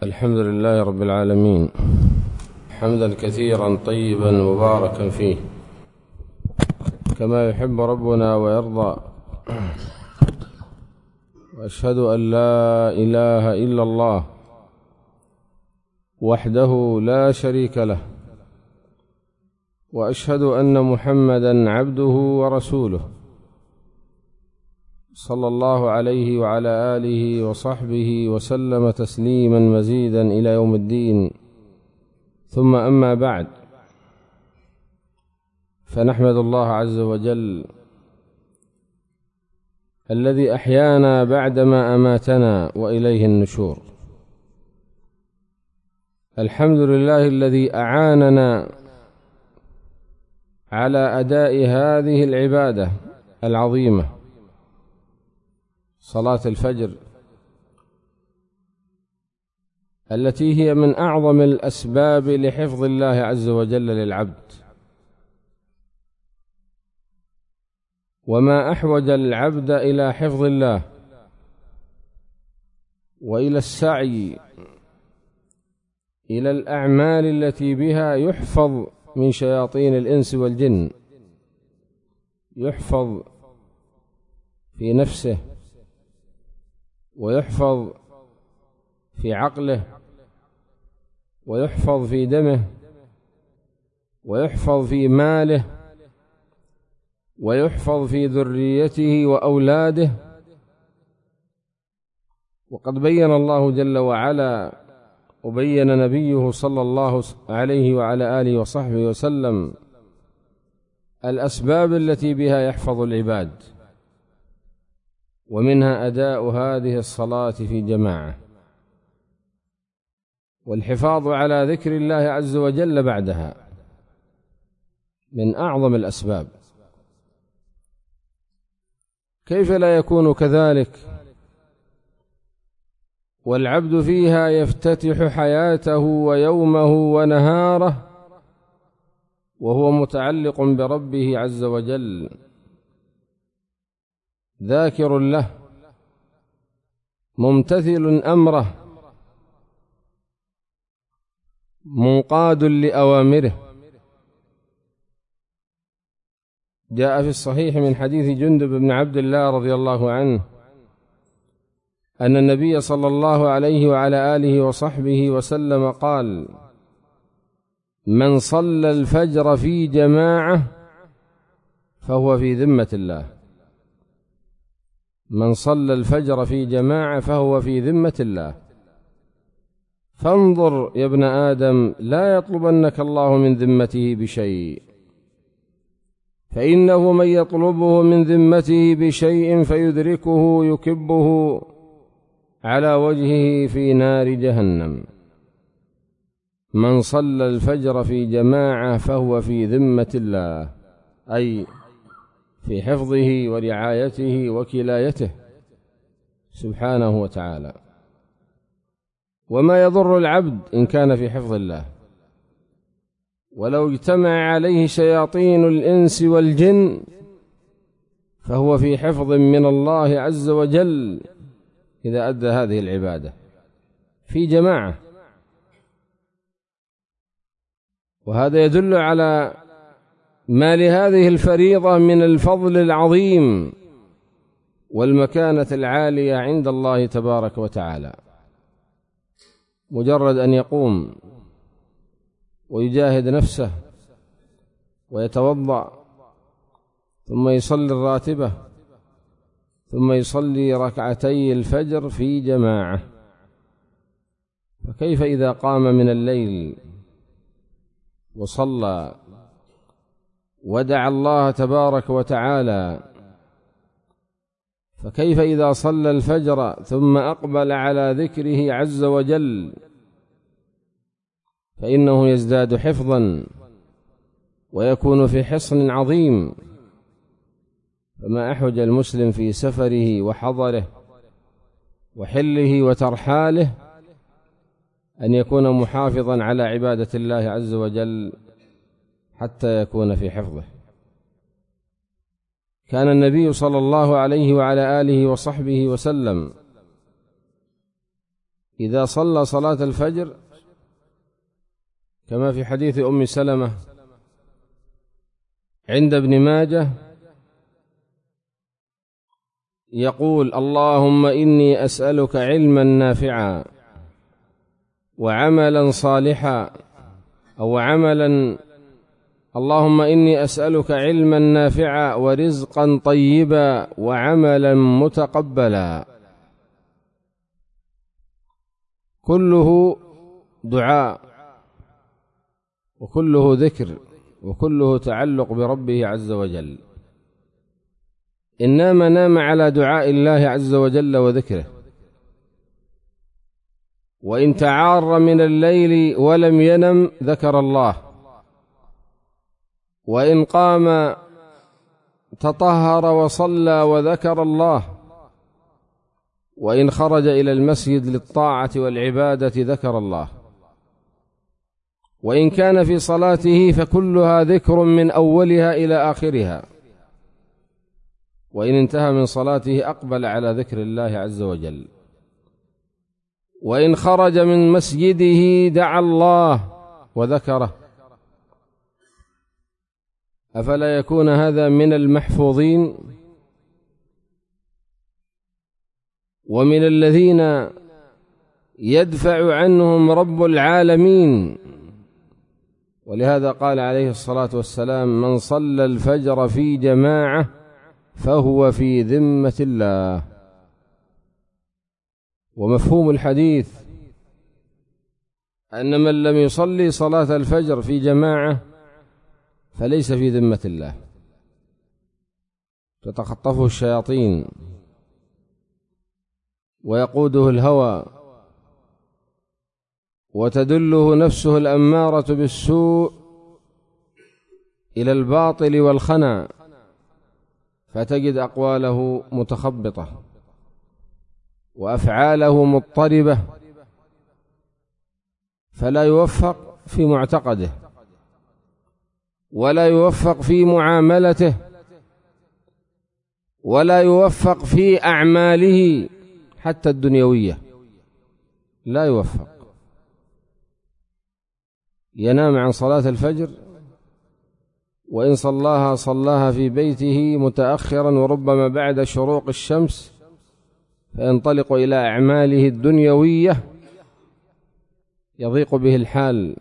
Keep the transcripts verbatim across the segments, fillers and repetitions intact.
الحمد لله رب العالمين، حمدا كثيرا طيبا مباركا فيه كما يحب ربنا ويرضى. وأشهد أن لا إله إلا الله وحده لا شريك له، وأشهد أن محمدا عبده ورسوله صلى الله عليه وعلى آله وصحبه وسلم تسليما مزيدا إلى يوم الدين. ثم أما بعد، فنحمد الله عز وجل الذي أحيانا بعدما أماتنا وإليه النشور. الحمد لله الذي أعاننا على أداء هذه العبادة العظيمة، صلاة الفجر، التي هي من أعظم الأسباب لحفظ الله عز وجل للعبد. وما أحوج العبد إلى حفظ الله وإلى السعي إلى الأعمال التي بها يحفظ من شياطين الإنس والجن، يحفظ في نفسه ويحفظ في عقله ويحفظ في دمه ويحفظ في ماله ويحفظ في ذريته وأولاده. وقد بين الله جل وعلا وبين نبيه صلى الله عليه وعلى آله وصحبه وسلم الأسباب التي بها يحفظ العباد، ومنها أداء هذه الصلاة في جماعة، والحفاظ على ذكر الله عز وجل بعدها من أعظم الأسباب. كيف لا يكون كذلك والعبد فيها يفتتح حياته ويومه ونهاره وهو متعلق بربه عز وجل، ذاكر له، ممتثل أمره، منقاد لأوامره. جاء في الصحيح من حديث جندب بن عبد الله رضي الله عنه أن النبي صلى الله عليه وعلى آله وصحبه وسلم قال: من صلى الفجر في جماعة فهو في ذمة الله. من صلى الفجر في جماعة فهو في ذمة الله. فانظر يا ابن آدم، لا يطلبنك الله من ذمته بشيء، فإنه من يطلبه من ذمته بشيء فيدركه يكبه على وجهه في نار جهنم. من صلى الفجر في جماعة فهو في ذمة الله، أي في حفظه ورعايته وكلايته سبحانه وتعالى. وما يضر العبد إن كان في حفظ الله، ولو اجتمع عليه شياطين الإنس والجن فهو في حفظ من الله عز وجل إذا أدى هذه العبادة في جماعة. وهذا يدل على ما لهذه الفريضة من الفضل العظيم والمكانة العالية عند الله تبارك وتعالى. مجرد أن يقوم ويجاهد نفسه ويتوضأ ثم يصلي الراتبة ثم يصلي ركعتي الفجر في جماعة، فكيف إذا قام من الليل وصلى ودعا الله تبارك وتعالى؟ فكيف إذا صلى الفجر ثم أقبل على ذكره عز وجل؟ فإنه يزداد حفظا ويكون في حصن عظيم. فما أحوج المسلم في سفره وحضره وحله وترحاله أن يكون محافظا على عبادة الله عز وجل حتى يكون في حفظه. كان النبي صلى الله عليه وعلى آله وصحبه وسلم إذا صلى صلاة الفجر كما في حديث أم سلمة عند ابن ماجه يقول: اللهم إني أسألك علما نافعا وعملا صالحا، أو عملا اللهم إني أسألك علما نافعا ورزقا طيبا وعملا متقبلا. كله دعاء وكله ذكر وكله تعلق بربه عز وجل. إن نام نام على دعاء الله عز وجل وذكره، وإن تعار من الليل ولم ينم ذكر الله، وإن قام تطهر وصلى وذكر الله، وإن خرج إلى المسجد للطاعة والعبادة ذكر الله، وإن كان في صلاته فكلها ذكر من أولها إلى آخرها، وإن انتهى من صلاته أقبل على ذكر الله عز وجل، وإن خرج من مسجده دعا الله وذكره. أفلا يكون هذا من المحفوظين ومن الذين يدفع عنهم رب العالمين؟ ولهذا قال عليه الصلاة والسلام: من صلى الفجر في جماعة فهو في ذمة الله. ومفهوم الحديث أن من لم يصلي صلاة الفجر في جماعة فليس في ذمة الله، تتخطفه الشياطين ويقوده الهوى وتدله نفسه الأمارة بالسوء إلى الباطل والخنا، فتجد أقواله متخبطة وأفعاله مضطربة، فلا يوفق في معتقده ولا يوفق في معاملته ولا يوفق في أعماله حتى الدنيوية، لا يوفق. ينام عن صلاة الفجر، وإن صلاها صلاها في بيته متأخرا وربما بعد شروق الشمس، فينطلق إلى أعماله الدنيوية يضيق به الحال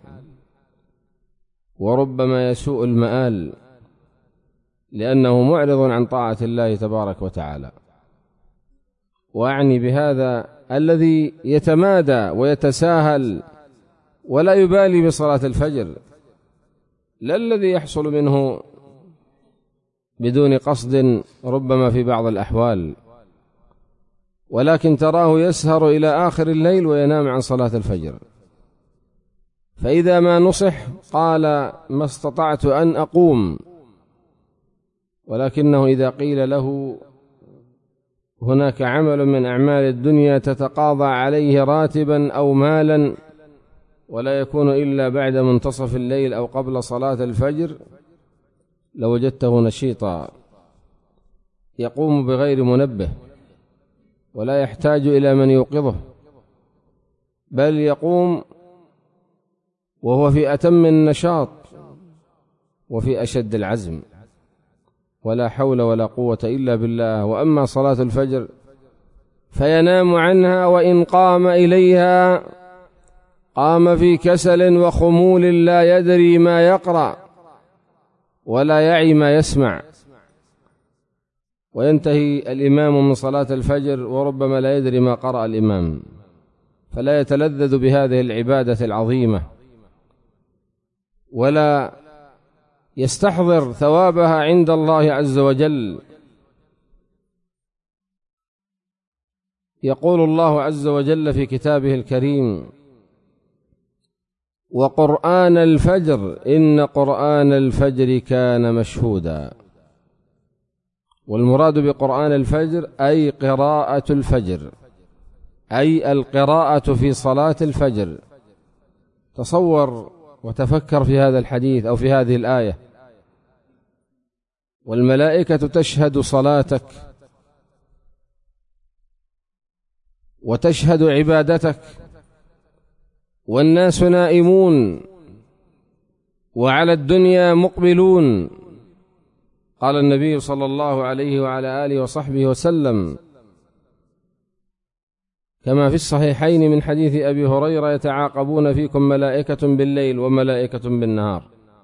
وربما يسوء المآل، لأنه معرض عن طاعة الله تبارك وتعالى. وأعني بهذا الذي يتمادى ويتساهل ولا يبالي بصلاة الفجر، لا الذي يحصل منه بدون قصد ربما في بعض الأحوال، ولكن تراه يسهر إلى آخر الليل وينام عن صلاة الفجر. فإذا ما نصح قال: ما استطعت أن أقوم، ولكنه إذا قيل له هناك عمل من أعمال الدنيا تتقاضى عليه راتبا أو مالا ولا يكون إلا بعد منتصف الليل أو قبل صلاة الفجر، لوجدته نشيطا يقوم بغير منبه ولا يحتاج إلى من يوقظه، بل يقوم وهو في أتم النشاط وفي أشد العزم، ولا حول ولا قوة إلا بالله. وأما صلاة الفجر فينام عنها، وإن قام إليها قام في كسل وخمول لا يدري ما يقرأ ولا يعي ما يسمع، وينتهي الإمام من صلاة الفجر وربما لا يدري ما قرأ الإمام، فلا يتلذذ بهذه العبادة العظيمة ولا يستحضر ثوابها عند الله عز وجل. يقول الله عز وجل في كتابه الكريم: وقرآن الفجر إن قرآن الفجر كان مشهودا. والمراد بقرآن الفجر أي قراءة الفجر، أي القراءة في صلاة الفجر. تصور وتفكر في هذا الحديث أو في هذه الآية: والملائكة تشهد صلاتك وتشهد عبادتك والناس نائمون وعلى الدنيا مقبلون. قال النبي صلى الله عليه وعلى آله وصحبه وسلم كما في الصحيحين من حديث أبي هريرة: يتعاقبون فيكم ملائكة بالليل وملائكة بالنهار،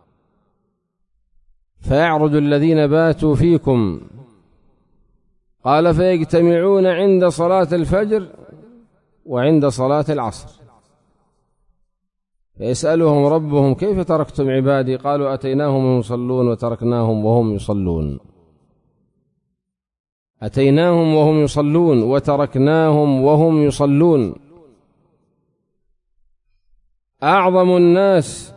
فيعرج الذين باتوا فيكم، قال فيجتمعون عند صلاة الفجر وعند صلاة العصر، فيسألهم ربهم: كيف تركتم عبادي؟ قالوا: أتيناهم وهم يصلون وتركناهم وهم يصلون. أتيناهم وهم يصلون وتركناهم وهم يصلون. أعظم الناس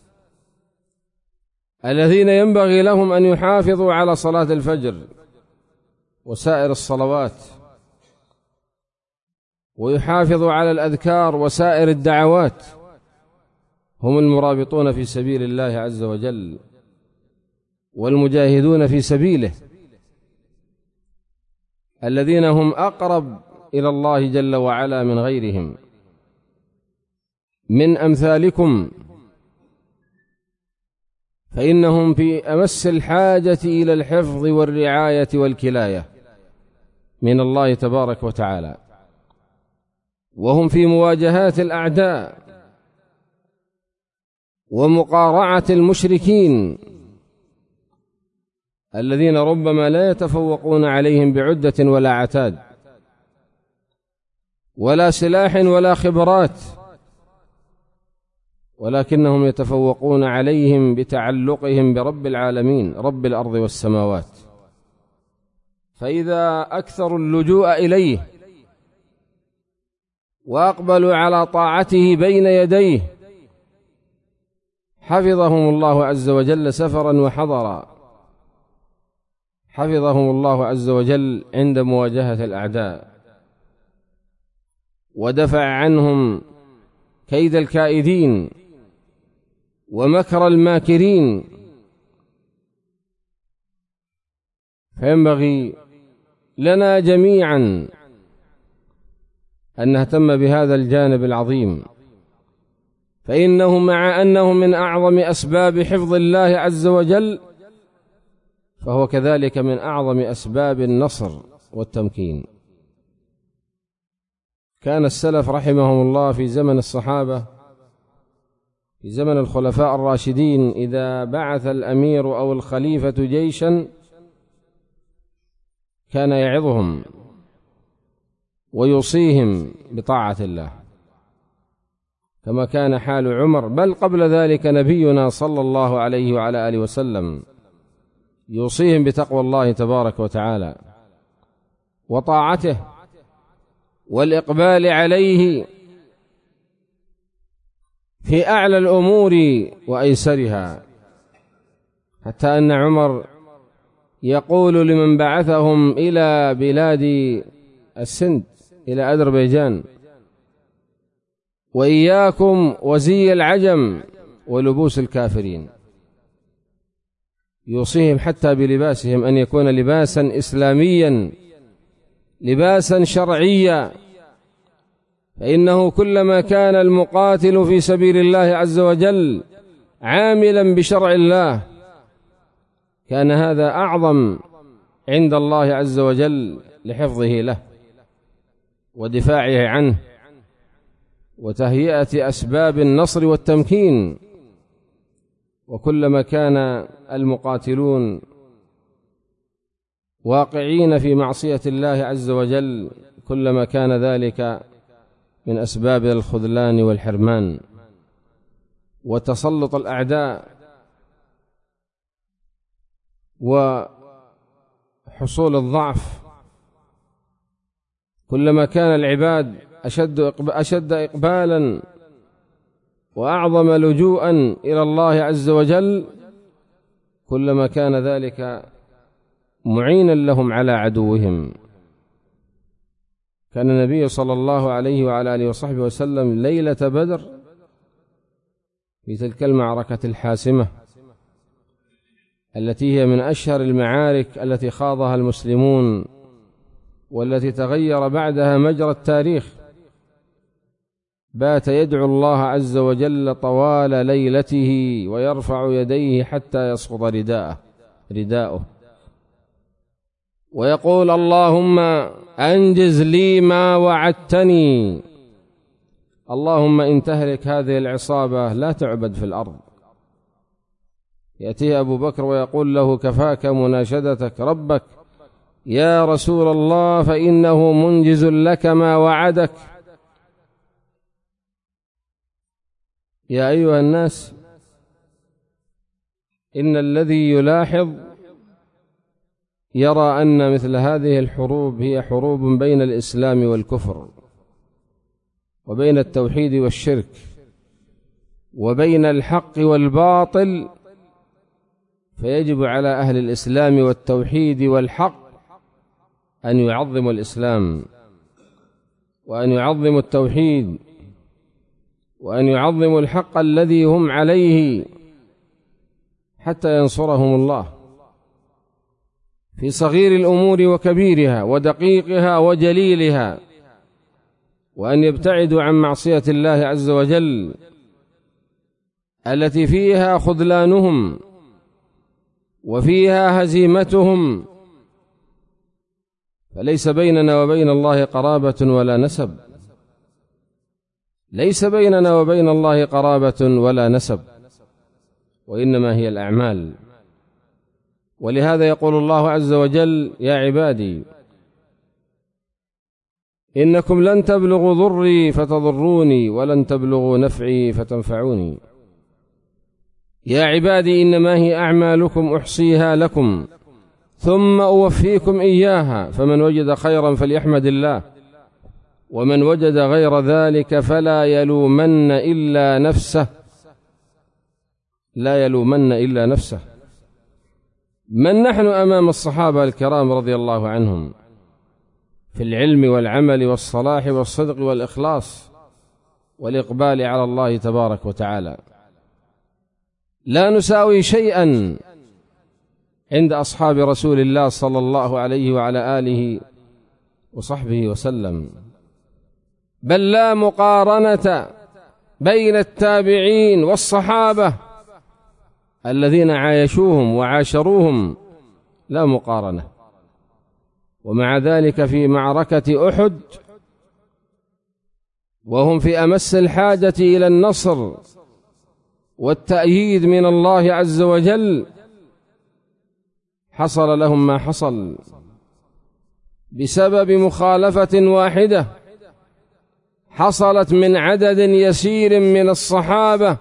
الذين ينبغي لهم أن يحافظوا على صلاة الفجر وسائر الصلوات، ويحافظوا على الأذكار وسائر الدعوات، هم المرابطون في سبيل الله عز وجل والمجاهدون في سبيله، الذين هم أقرب إلى الله جل وعلا من غيرهم. من أمثالكم فإنهم في أمس الحاجة إلى الحفظ والرعاية والكلاية من الله تبارك وتعالى، وهم في مواجهات الأعداء ومقارعة المشركين الذين ربما لا يتفوقون عليهم بعدة ولا عتاد ولا سلاح ولا خبرات، ولكنهم يتفوقون عليهم بتعلقهم برب العالمين رب الأرض والسماوات. فإذا أكثروا اللجوء إليه وأقبلوا على طاعته بين يديه حفظهم الله عز وجل سفرا وحضرا، حفظهم الله عز وجل عند مواجهة الأعداء، ودفع عنهم كيد الكائدين ومكر الماكرين. فينبغي لنا جميعا أن نهتم بهذا الجانب العظيم، فإنه مع أنه من أعظم أسباب حفظ الله عز وجل فهو كذلك من أعظم أسباب النصر والتمكين. كان السلف رحمهم الله في زمن الصحابة، في زمن الخلفاء الراشدين، إذا بعث الأمير أو الخليفة جيشا كان يعظهم ويوصيهم بطاعة الله، كما كان حال عمر، بل قبل ذلك نبينا صلى الله عليه وعلى آله وسلم يوصيهم بتقوى الله تبارك وتعالى وطاعته والإقبال عليه في أعلى الأمور وأيسرها، حتى أن عمر يقول لمن بعثهم إلى بلاد السند إلى أذربيجان: وإياكم وزي العجم ولبوس الكافرين. يوصيهم حتى بلباسهم أن يكون لباسا إسلاميا، لباسا شرعيا، فإنه كلما كان المقاتل في سبيل الله عز وجل عاملا بشرع الله كان هذا أعظم عند الله عز وجل لحفظه له ودفاعه عنه وتهيئة أسباب النصر والتمكين. وكلما كان المقاتلون واقعين في معصية الله عز وجل كلما كان ذلك من أسباب الخذلان والحرمان وتسلط الأعداء وحصول الضعف. كلما كان العباد أشد أشد إقبالا وأعظم لجوءا إلى الله عز وجل كلما كان ذلك معينا لهم على عدوهم. كان النبي صلى الله عليه وعلى آله وصحبه وسلم ليلة بدر في تلك المعركة الحاسمة التي هي من أشهر المعارك التي خاضها المسلمون والتي تغير بعدها مجرى التاريخ، بات يدعو الله عز وجل طوال ليلته ويرفع يديه حتى يسقط رداءه رداؤه ويقول اللهم أنجز لي ما وعدتني. اللهم إن تهلك هذه العصابة لا تعبد في الأرض. يأتيه أبو بكر ويقول له كفاك مناشدتك ربك يا رسول الله فإنه منجز لك ما وعدك. يا أيها الناس إن الذي يلاحظ يرى أن مثل هذه الحروب هي حروب بين الإسلام والكفر وبين التوحيد والشرك وبين الحق والباطل، فيجب على أهل الإسلام والتوحيد والحق أن يعظموا الإسلام وأن يعظموا التوحيد وأن يعظموا الحق الذي هم عليه حتى ينصرهم الله في صغير الأمور وكبيرها ودقيقها وجليلها، وأن يبتعدوا عن معصية الله عز وجل التي فيها خذلانهم وفيها هزيمتهم. فليس بيننا وبين الله قرابة ولا نسب، ليس بيننا وبين الله قرابة ولا نسب، وإنما هي الأعمال. ولهذا يقول الله عز وجل يا عبادي إنكم لن تبلغوا ضري فتضروني ولن تبلغوا نفعي فتنفعوني. يا عبادي إنما هي أعمالكم أحصيها لكم ثم أوفيكم إياها، فمن وجد خيرا فليحمد الله ومن وجد غير ذلك فلا يلومن إلا نفسه لا يلومن إلا نفسه. من نحن أمام الصحابة الكرام رضي الله عنهم في العلم والعمل والصلاح والصدق والإخلاص والإقبال على الله تبارك وتعالى؟ لا نساوي شيئا عند أصحاب رسول الله صلى الله عليه وعلى آله وصحبه وسلم، بل لا مقارنة بين التابعين والصحابة الذين عايشوهم وعاشروهم، لا مقارنة. ومع ذلك في معركة أحد وهم في أمس الحاجة إلى النصر والتأييد من الله عز وجل حصل لهم ما حصل بسبب مخالفة واحدة حصلت من عدد يسير من الصحابة،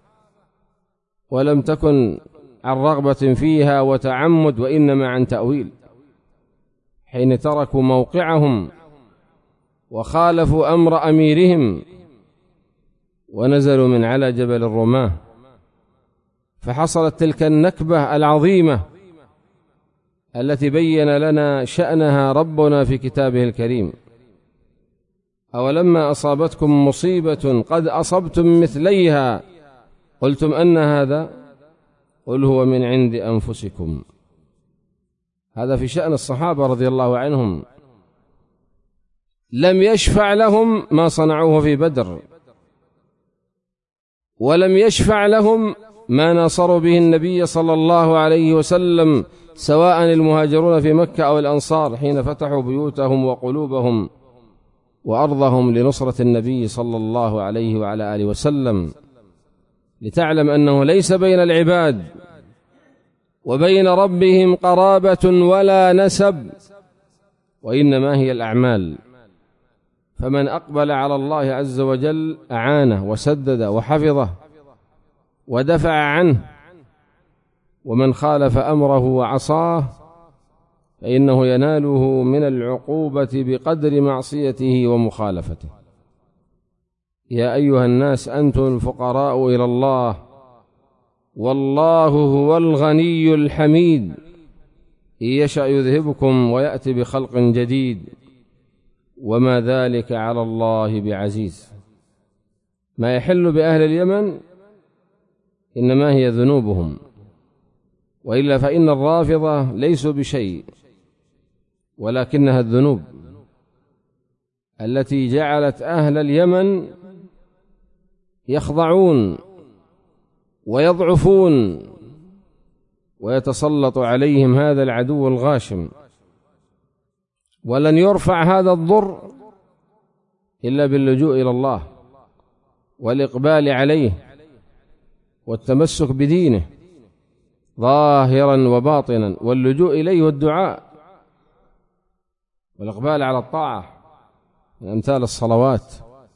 ولم تكن عن رغبة فيها وتعمد وإنما عن تأويل، حين تركوا موقعهم وخالفوا أمر أميرهم ونزلوا من على جبل الرماة، فحصلت تلك النكبة العظيمة التي بين لنا شأنها ربنا في كتابه الكريم. أولما أصابتكم مصيبة قد أصبتم مثليها قلتم أن هذا قل هو من عند أنفسكم. هذا في شأن الصحابة رضي الله عنهم. لم يشفع لهم ما صنعوه في بدر، ولم يشفع لهم ما ناصروا به النبي صلى الله عليه وسلم، سواء المهاجرون في مكة أو الأنصار حين فتحوا بيوتهم وقلوبهم وأرضهم لنصرة النبي صلى الله عليه وعلى آله وسلم، لتعلم أنه ليس بين العباد وبين ربهم قرابة ولا نسب، وإنما هي الأعمال. فمن أقبل على الله عز وجل أعانه وسدد وحفظه ودفع عنه، ومن خالف أمره وعصاه فإنه يناله من العقوبة بقدر معصيته ومخالفته. يا أيها الناس أنتم الفقراء إلى الله والله هو الغني الحميد، إن يشأ يذهبكم ويأتي بخلق جديد وما ذلك على الله بعزيز. ما يحل بأهل اليمن إنما هي ذنوبهم، وإلا فإن الرافضة ليسوا بشيء، ولكنها الذنوب التي جعلت أهل اليمن يخضعون ويضعفون ويتسلط عليهم هذا العدو الغاشم، ولن يرفع هذا الضر إلا باللجوء إلى الله والإقبال عليه والتمسك بدينه ظاهرا وباطنا، واللجوء إليه والدعاء والإقبال على الطاعة من أمثال الصلوات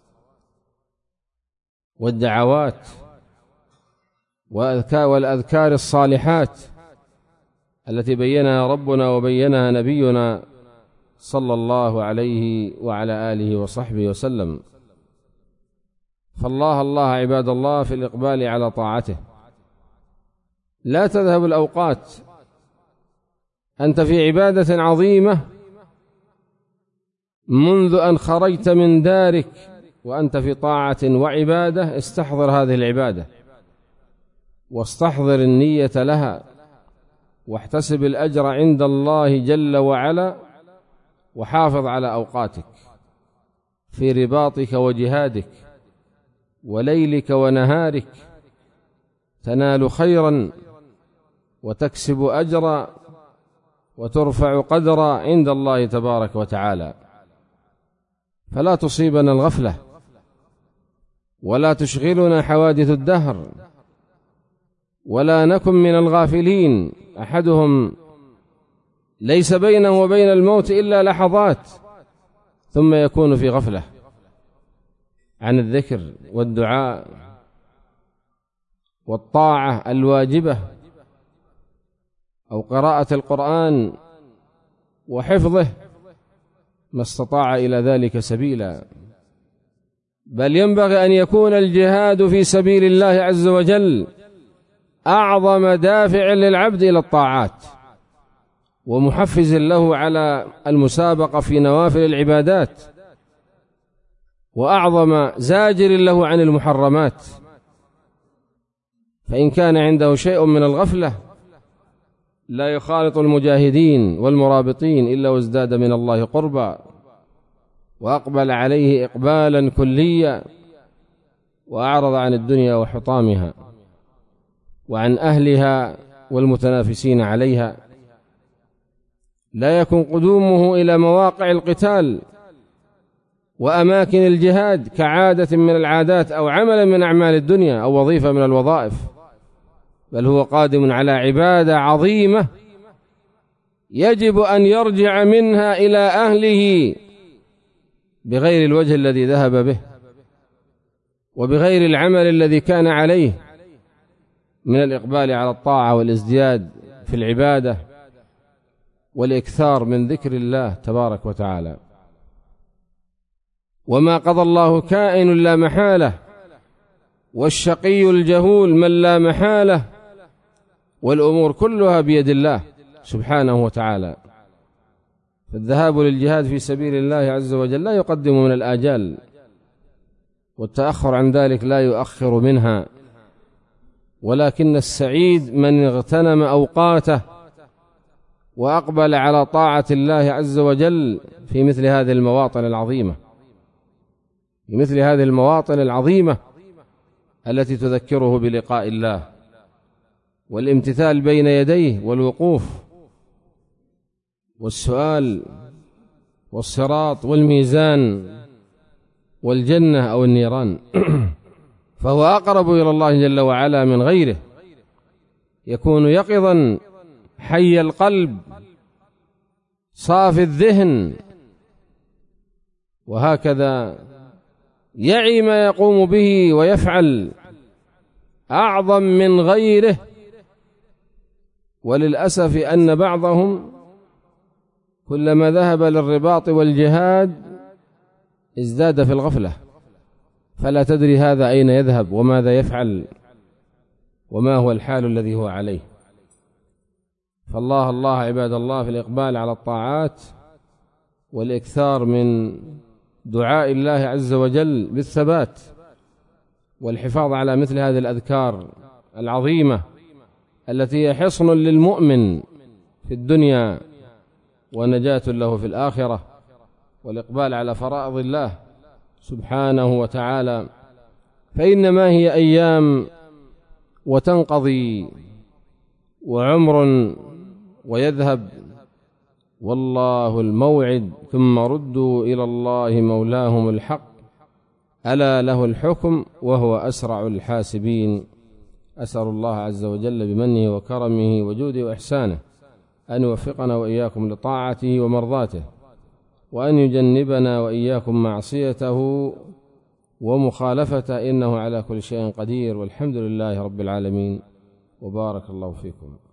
والدعوات والأذكار الصالحات التي بينها ربنا وبينها نبينا صلى الله عليه وعلى آله وصحبه وسلم. فالله الله عباد الله في الإقبال على طاعته. لا تذهب الأوقات أنت في عبادة عظيمة منذ أن خرجت من دارك وأنت في طاعة وعبادة. استحضر هذه العبادة واستحضر النية لها واحتسب الأجر عند الله جل وعلا، وحافظ على أوقاتك في رباطك وجهادك وليلك ونهارك، تنال خيرا وتكسب أجرا وترفع قدرا عند الله تبارك وتعالى. فلا تصيبنا الغفلة ولا تشغلنا حوادث الدهر، ولا نكن من الغافلين. أحدهم ليس بينه وبين الموت إلا لحظات ثم يكون في غفلة عن الذكر والدعاء والطاعة الواجبة أو قراءة القرآن وحفظه ما استطاع إلى ذلك سبيلا. بل ينبغي أن يكون الجهاد في سبيل الله عز وجل أعظم دافع للعبد إلى الطاعات ومحفز له على المسابقة في نوافل العبادات، وأعظم زاجر له عن المحرمات. فإن كان عنده شيء من الغفلة لا يخالط المجاهدين والمرابطين إلا وازداد من الله قربا وأقبل عليه إقبالا كليا، وأعرض عن الدنيا وحطامها وعن أهلها والمتنافسين عليها. لا يكن قدومه إلى مواقع القتال وأماكن الجهاد كعادة من العادات أو عمل من أعمال الدنيا أو وظيفة من الوظائف، بل هو قادم على عبادة عظيمة يجب أن يرجع منها إلى أهله بغير الوجه الذي ذهب به وبغير العمل الذي كان عليه من الإقبال على الطاعة والازدياد في العبادة والإكثار من ذكر الله تبارك وتعالى. وما قضى الله كائن لا محالة، والشقي الجهول من لا محالة، والأمور كلها بيد الله سبحانه وتعالى. فالذهاب للجهاد في سبيل الله عز وجل لا يقدم من الآجال، والتأخر عن ذلك لا يؤخر منها، ولكن السعيد من اغتنم أوقاته وأقبل على طاعة الله عز وجل في مثل هذه المواطن العظيمة، في مثل هذه المواطن العظيمة التي تذكره بلقاء الله والامتثال بين يديه والوقوف والسؤال والصراط والميزان والجنة أو النيران. فهو أقرب إلى الله جل وعلا من غيره، يكون يقظا حي القلب صافي الذهن، وهكذا يعي ما يقوم به ويفعل أعظم من غيره. وللأسف أن بعضهم كلما ذهب للرباط والجهاد ازداد في الغفلة، فلا تدري هذا أين يذهب وماذا يفعل وما هو الحال الذي هو عليه. فالله الله عباد الله في الإقبال على الطاعات والإكثار من دعاء الله عز وجل بالثبات والحفاظ على مثل هذه الأذكار العظيمة التي هي حصن للمؤمن في الدنيا ونجاة له في الآخرة، والإقبال على فرائض الله سبحانه وتعالى فإنما هي أيام وتنقضي، وعمر ويذهب، والله الموعد، ثم ردوا إلى الله مولاهم الحق، ألا له الحكم وهو أسرع الحاسبين. أسأل الله عز وجل بمنه وكرمه وجوده وإحسانه أن يوفقنا وإياكم لطاعته ومرضاته، وأن يجنبنا وإياكم معصيته ومخالفته، إنه على كل شيء قدير، والحمد لله رب العالمين، وبارك الله فيكم.